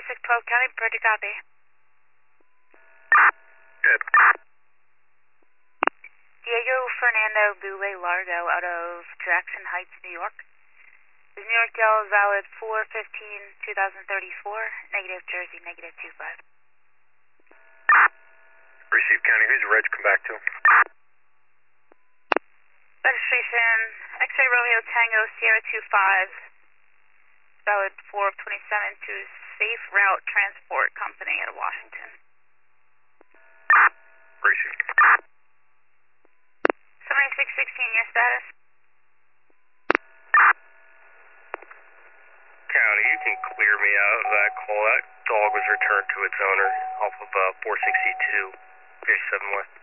4612 County, pretty copy. Good. Diego Fernando Boulay Largo out of Jackson Heights, New York. Is New York Yellow valid 4/15/2034, negative Jersey, negative 25. Receive County, who's the reg come back to? Registration X-Ray Romeo Tango Sierra 25, valid 4/27 to Safe Route Transport Company out of Washington. Receive. 7616, your status? County, you can clear me out of that call. That dog was returned to its owner off of 462, 57 West.